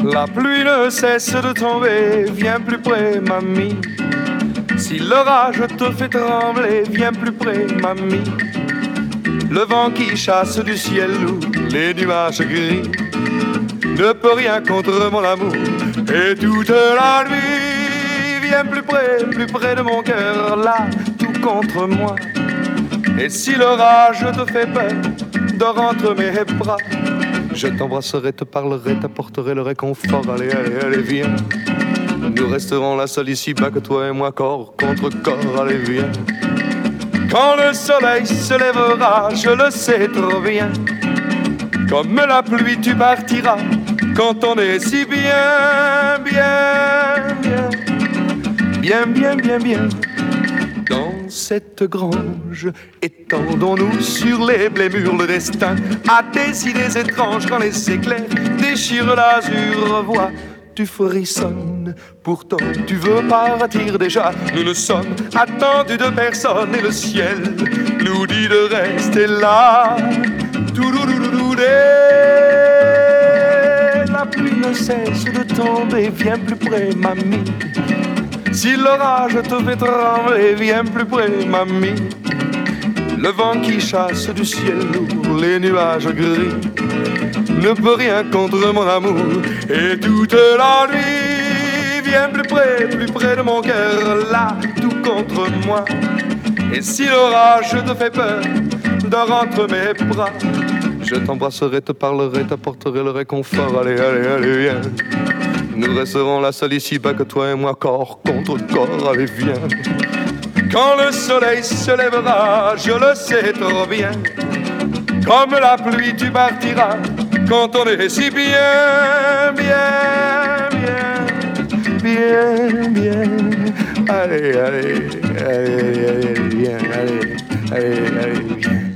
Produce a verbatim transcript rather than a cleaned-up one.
La pluie ne cesse de tomber, viens plus près, mamie. Si l'orage te fait trembler, viens plus près, mamie. Le vent qui chasse du ciel lourd, les nuages gris, ne peut rien contre mon amour. Et toute la nuit, viens plus près, plus près de mon cœur, là, tout contre moi. Et si l'orage te fait peur, dors entre mes bras. Je t'embrasserai, te parlerai, t'apporterai le réconfort. Allez, allez, allez, viens. Nous resterons là seuls ici-bas, que toi et moi, corps contre corps. Allez, viens. Quand le soleil se lèvera, je le sais trop bien. Comme la pluie, tu partiras. Quand on est si bien, bien, bien, bien, bien, bien, bien. Dans cette grange, étendons-nous sur les blés mûrs. Le destin a des idées étranges quand les éclairs déchirent l'azur. Vois, tu frissonnes, pourtant tu veux partir déjà. Nous ne sommes attendus de personne et le ciel nous dit de rester là. La pluie ne cesse de tomber, viens plus près, mamie. Si l'orage te fait trembler, viens plus près, mamie. Le vent qui chasse du ciel lourd, les nuages gris, ne peut rien contre mon amour. Et toute la nuit, viens plus près, plus près de mon cœur, là, tout contre moi. Et si l'orage te fait peur, dors entre mes bras. Je t'embrasserai, te parlerai, t'apporterai le réconfort. Allez, allez, allez, viens. Nous resterons là seuls ici-bas, que toi et moi, corps contre corps. Allez, viens. Quand le soleil se lèvera, je le sais trop bien. Comme la pluie, tu partiras. Quand on est si bien, bien, bien, bien, bien. Allez, allez, allez, allez, viens, allez, allez, allez, viens.